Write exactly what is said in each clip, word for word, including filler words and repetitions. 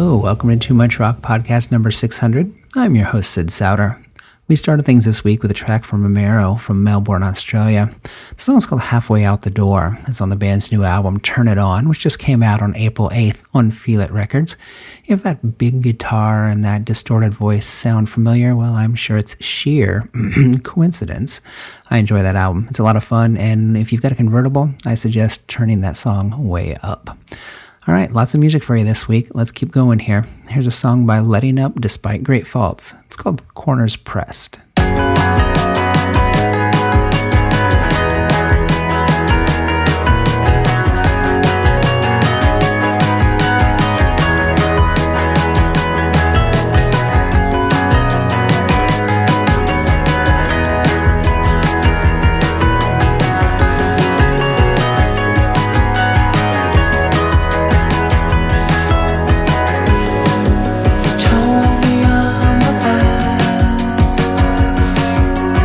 Hello, welcome to Too Much Rock podcast number six hundred. I'm your host, Sid Souter. We started things this week with a track from Romero from Melbourne, Australia. The song is called Halfway Out the Door. It's on the band's new album, Turn It On, which just came out on April eighth on Feel It Records. If that big guitar and that distorted voice sound familiar, well, I'm sure it's sheer coincidence. I enjoy that album. It's a lot of fun, and if you've got a convertible, I suggest turning that song way up. All right, lots of music for you this week. Let's keep going here. Here's a song by Letting Up Despite Great Faults. It's called Corners Pressed. Told me I'm the best.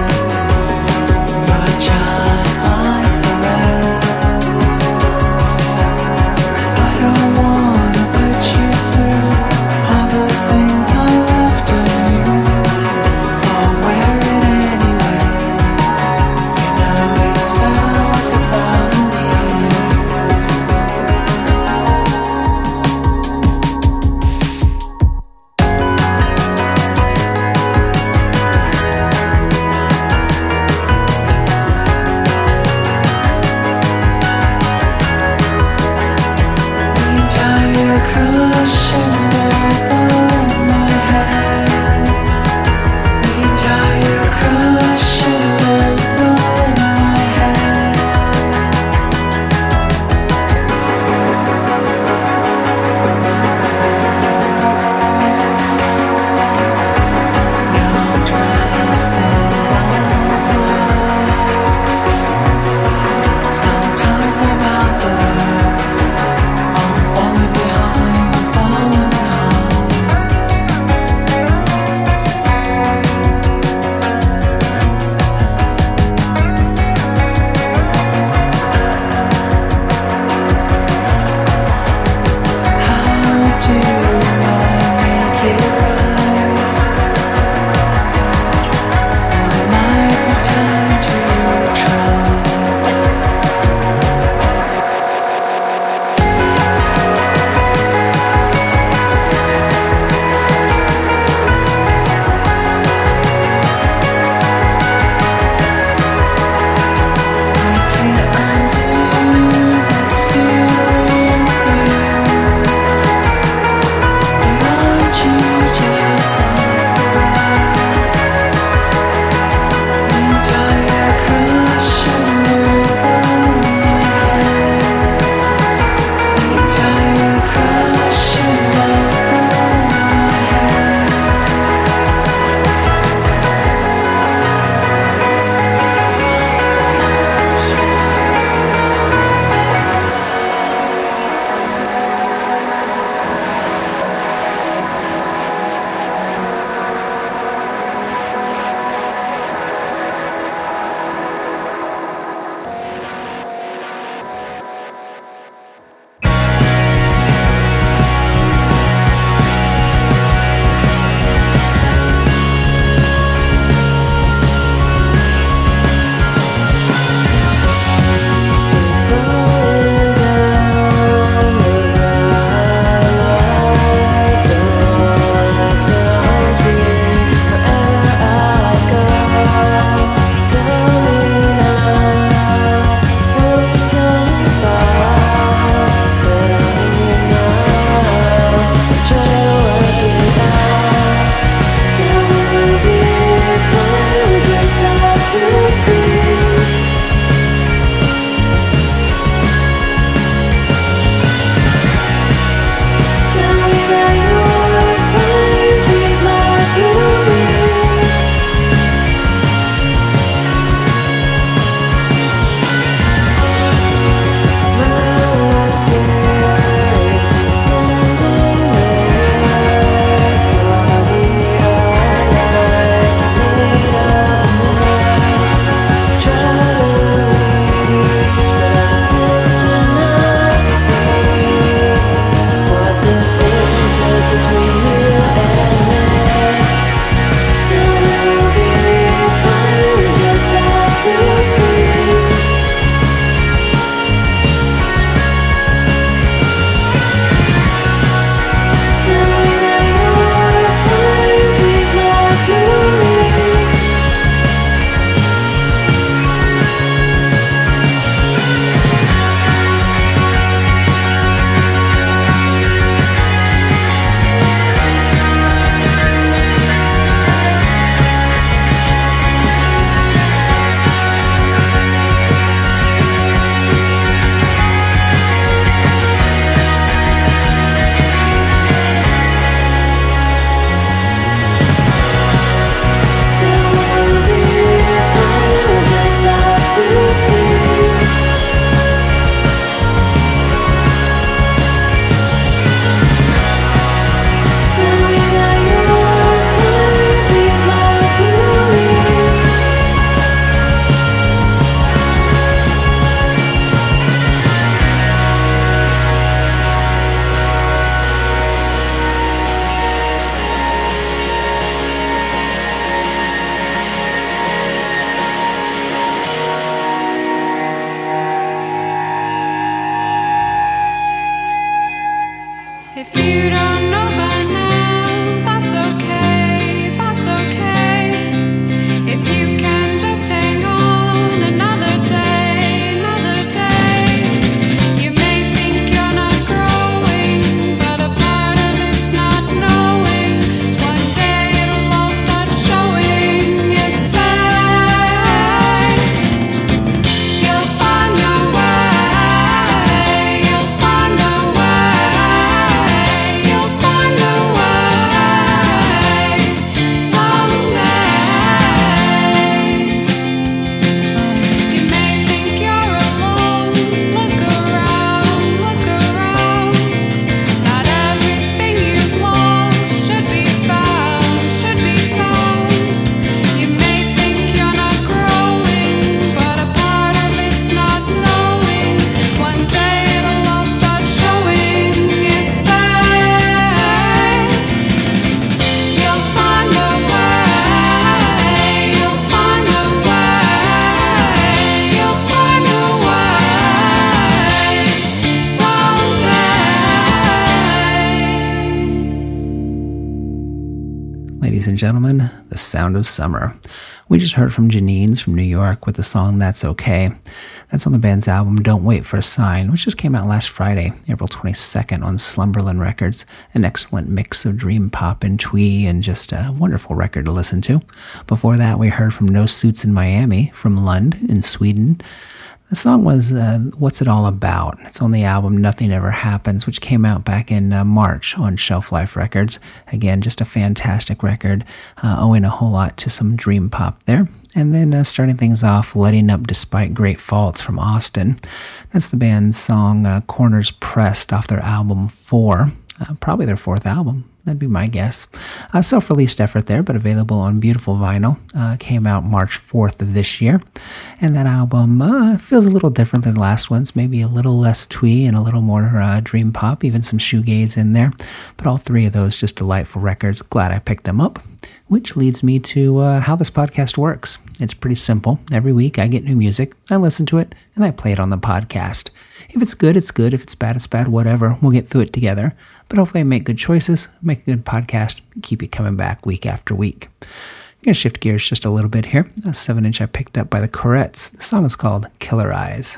gentlemen, the sound of summer. We just heard from Janine's from New York with the song That's Okay. That's on the band's album Don't Wait for a Sign, which just came out last Friday, April twenty-second, on Slumberland Records. An excellent mix of dream pop and twee, and just a wonderful record to listen to. Before that, we heard from No Suits in Miami from Lund in Sweden. The song was uh, What's It All About? It's on the album Nothing Ever Happens, which came out back in uh, March on Shelf Life Records. Again, just a fantastic record, uh, owing a whole lot to some dream pop there. And then uh, starting things off, Letting Up Despite Great Faults from Austin. That's the band's song uh, Corners Pressed off their album Four, uh, probably their fourth album. That'd be my guess. A self-released effort there, but available on beautiful vinyl. Uh, came out March fourth of this year. And that album uh, feels a little different than the last ones. Maybe a little less twee and a little more uh, dream pop, even some shoegaze in there. But all three of those just delightful records. Glad I picked them up. Which leads me to uh, how this podcast works. It's pretty simple. Every week I get new music, I listen to it, and I play it on the podcast. If it's good, it's good. If it's bad, it's bad. Whatever. We'll get through it together. But hopefully I make good choices, make a good podcast, keep you coming back week after week. I'm going to shift gears just a little bit here. A seven inch I picked up by the Corettes. The song is called Killer Eyes.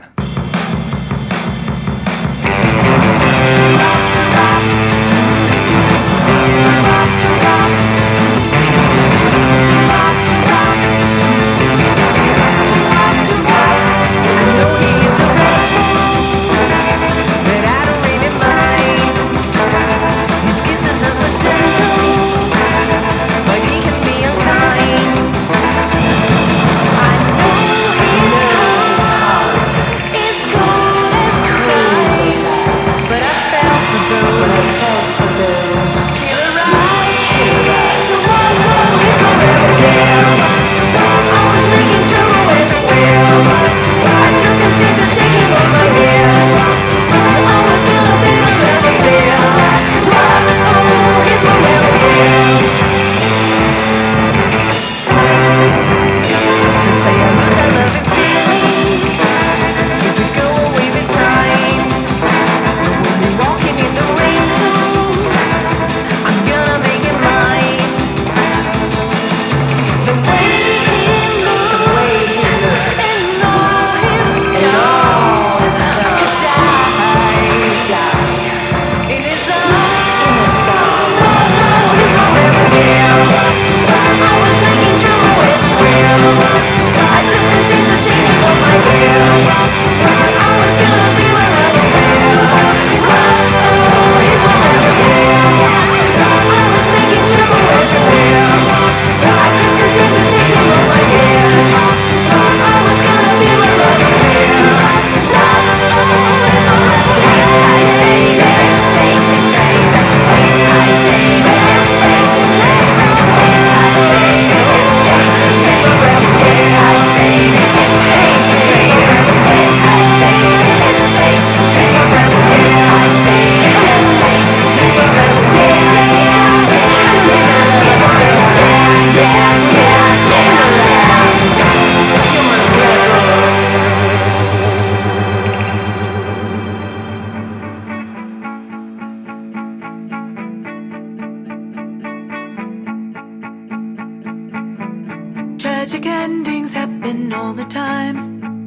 Tragic endings happen all the time.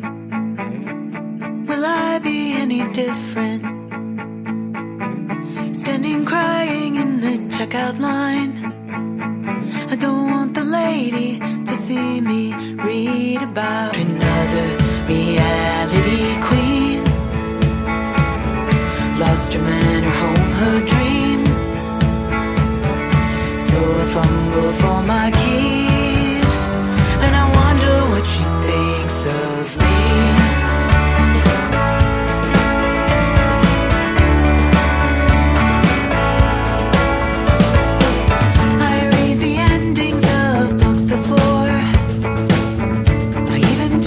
Will I be any different? Standing crying in the checkout line. I don't want the lady to see me read about another reality queen. Lost her man, her home, her dream. So I fumble for my keys, and I wonder what she thinks of me. I read the endings of books before I even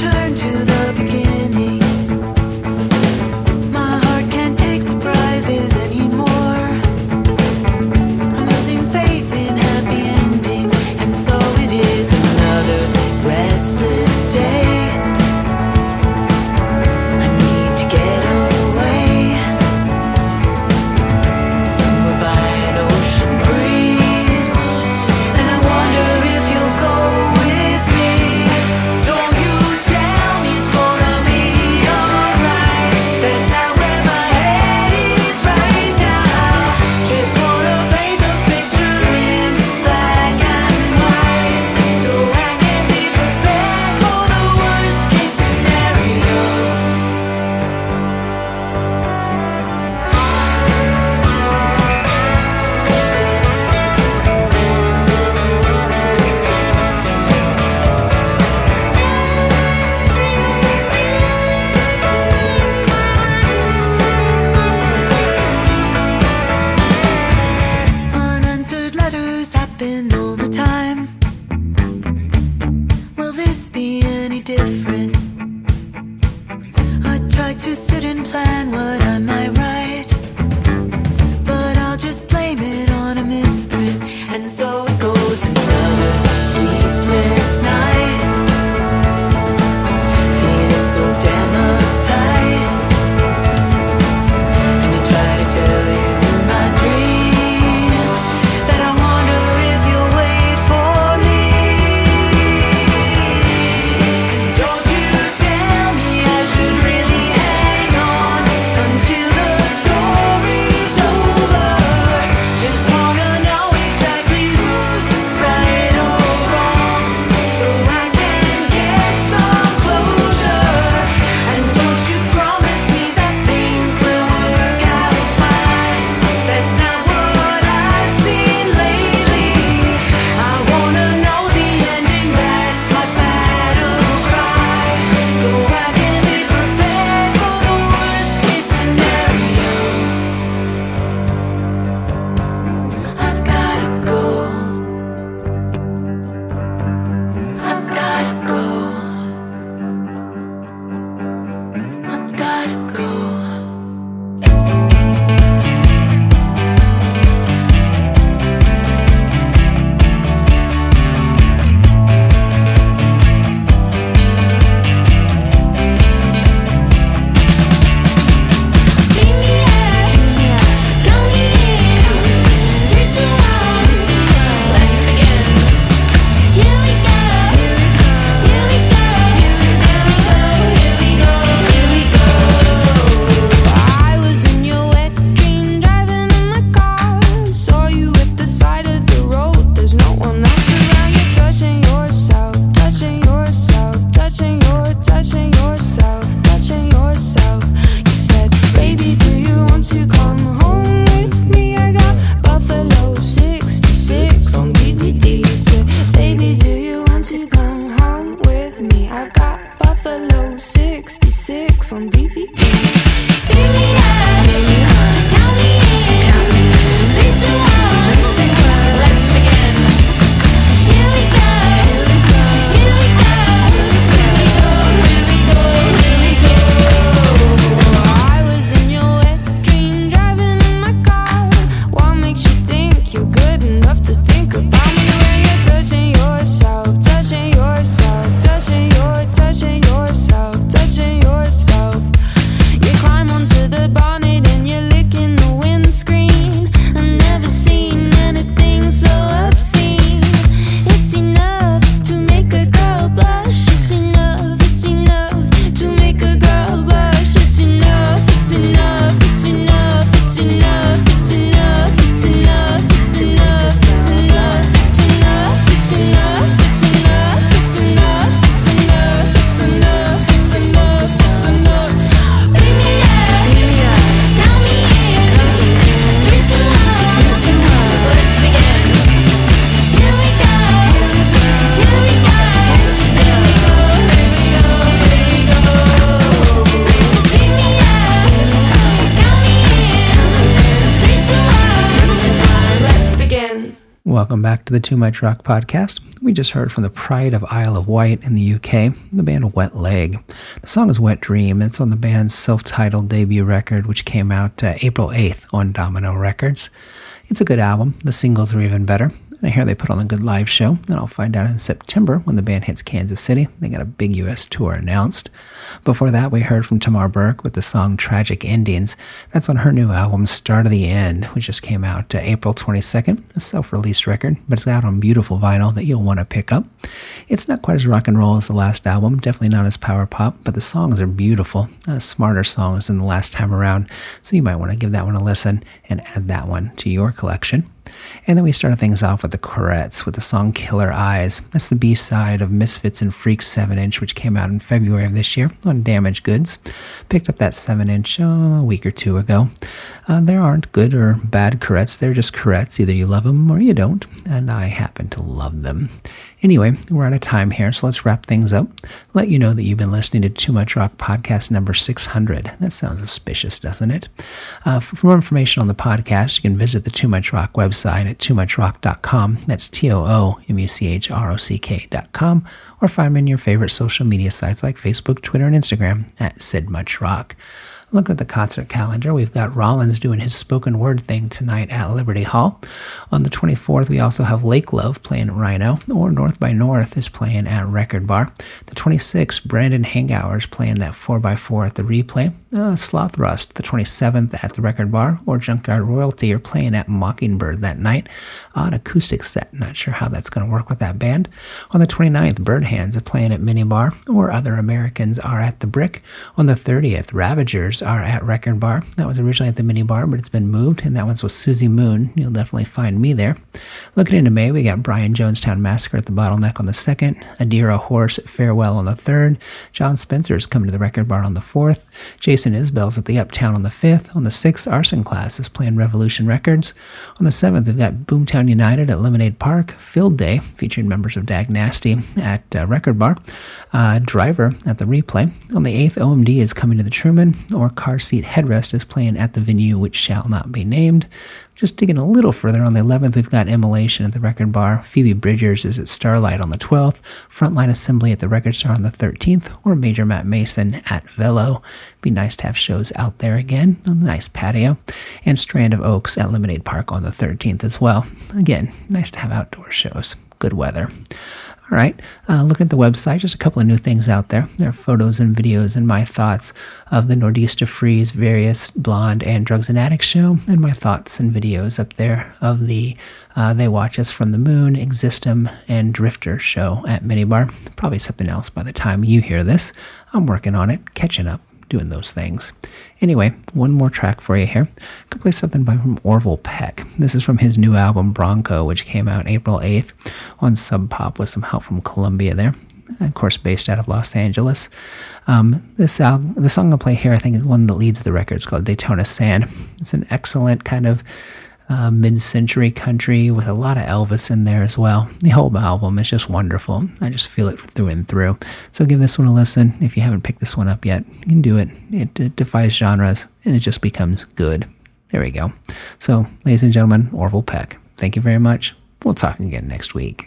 welcome back to the Too Much Rock podcast. We just heard from the Pride of Isle of Wight in the U K, the band Wet Leg. The song is Wet Dream, and it's on the band's self-titled debut record, which came out uh, April eighth on Domino Records. It's a good album. The singles are even better. And I hear they put on a good live show, and I'll find out in September when the band hits Kansas City. They got a big U S tour announced. Before that, we heard from Tamar Burke with the song Tragic Endings. That's on her new album, Start of the End, which just came out uh, April twenty-second, a self-released record, but it's out on beautiful vinyl that you'll want to pick up. It's not quite as rock and roll as the last album, definitely not as power pop, but the songs are beautiful, uh, smarter songs than the last time around, so you might want to give that one a listen and add that one to your collection. And then we started things off with the Corettes with the song Killer Eyes. That's the B-side of Misfits and Freaks seven inch, which came out in February of this year on Damaged Goods. Picked up that seven inch uh, a week or two ago. Uh, there aren't good or bad Corettes. They're just Corettes. Either you love them or you don't, and I happen to love them. Anyway, we're out of time here, so let's wrap things up. Let you know that you've been listening to Too Much Rock podcast number six hundred. That sounds suspicious, doesn't it? Uh, for more information on the podcast, you can visit the Too Much Rock website at too much rock dot com. That's T O O M U C H R O C K dot com, or find me on your favorite social media sites like Facebook, Twitter, and Instagram at Sid Much Rock. Look at the concert calendar. We've got Rollins doing his spoken word thing tonight at Liberty Hall. On the twenty-fourth, we also have Lake Love playing at Rhino, or North by North is playing at Record Bar. The twenty-sixth, Brandon Hangauer is playing that four by four at the Replay. Uh, Sloth Rust, the twenty-seventh, at the Record Bar, or Junkyard Royalty are playing at Mockingbird that night. Odd acoustic set. Not sure how that's going to work with that band. On the twenty-ninth, Bird Hands are playing at Minibar, or Other Americans are at the Brick. On the thirtieth, Ravagers are at Record Bar. That was originally at the Minibar, but it's been moved, and that one's with Susie Moon. You'll definitely find me there. Looking into May, we got Brian Jonestown Massacre at the Bottleneck on the second, Adira Horse at Farewell on the third, John Spencer's coming to the Record Bar on the fourth, Jason Isbell's at the Uptown on the fifth, on the sixth, Arson Class is playing Revolution Records. On the seventh, we've got Boomtown United at Lemonade Park, Field Day, featuring members of Dag Nasty at uh, Record Bar, uh, Driver at the Replay. On the eighth, O M D is coming to the Truman, or Car Seat Headrest is playing at the venue which shall not be named. Just digging a little further, on the eleventh, we've got Immolation at the Record Bar. Phoebe Bridgers is at Starlight on the twelfth. Frontline Assembly at the Record Store on the thirteenth. Or Major Matt Mason at Velo. Be nice to have shows out there again on the nice patio. And Strand of Oaks at Lemonade Park on the thirteenth as well. Again, nice to have outdoor shows. Good weather. All right, uh, look at the website, just a couple of new things out there. There are photos and videos and my thoughts of the Nordista Freeze, Various, Blonde, and Drugs and Addicts show, and my thoughts and videos up there of the uh, They Watch Us from the Moon, Existum, and Drifter show at Minibar. Probably something else by the time you hear this. I'm working on it, catching up, doing those things. Anyway, one more track for you here. I could play something by from Orville Peck. This is from his new album Bronco, which came out April eighth on Sub Pop with some help from Columbia there. Of course, based out of Los Angeles. Um, this album, the song I'll play here, I think, is one that leads the record. It's called Daytona Sand. It's an excellent kind of Uh, mid-century country with a lot of Elvis in there as well. The whole album is just wonderful. I just feel it through and through. So give this one a listen. If you haven't picked this one up yet, you can do it. It, it defies genres, and it just becomes good. There we go. So, ladies and gentlemen, Orville Peck, thank you very much. We'll talk again next week.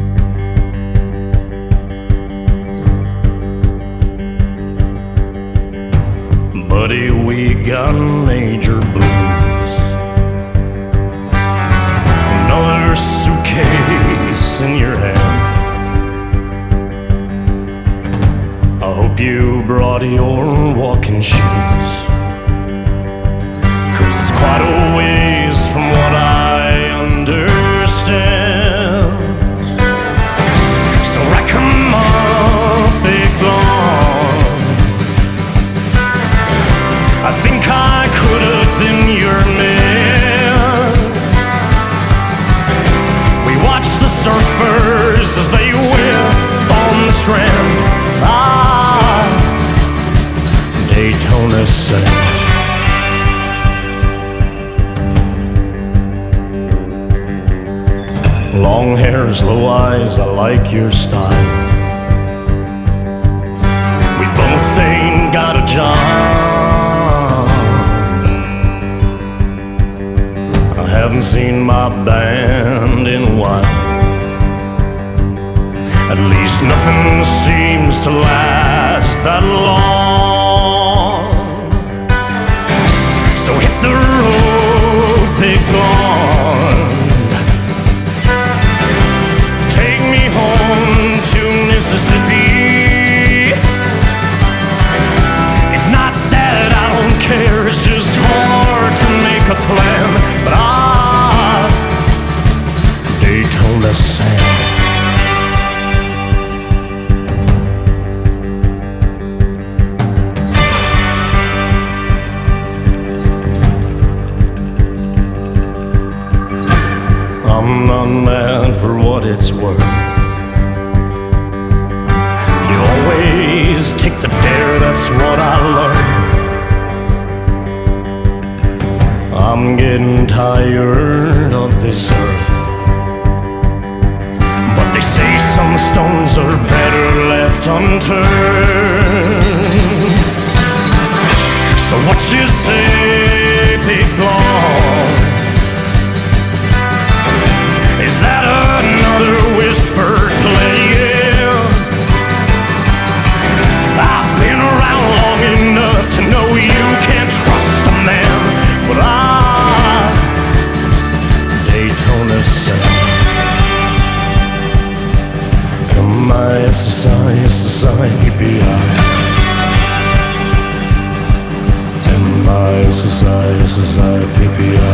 Buddy, we got major blues. Another suitcase in your hand. I hope you brought your walking shoes, 'cause it's quite a ways from what I understand. So rack 'em up, big blonde. I think I could have been your man. Surfers as they whip on the strand. Ah, Daytona Sand. Long hair's low eyes, I like your style. We both ain't got a job. I have haven't seen my band in a while. At least nothing seems to last that long. So hit the road, big blonde. Take me home to Mississippi. It's not that I don't care, it's just hard to make a plan. But ah, Daytona Sam. I'm not mad for what it's worth. You always take the dare, that's what I learned. I'm getting tired of this earth, but they say some stones are better left unturned. So what you say, big blonde? Is that another whispered play? Yeah. I've been around long enough to know you can't trust a man, but I, Daytona Sam. M I S S I, S S I, P P I. M I S S I, S S I, P P I.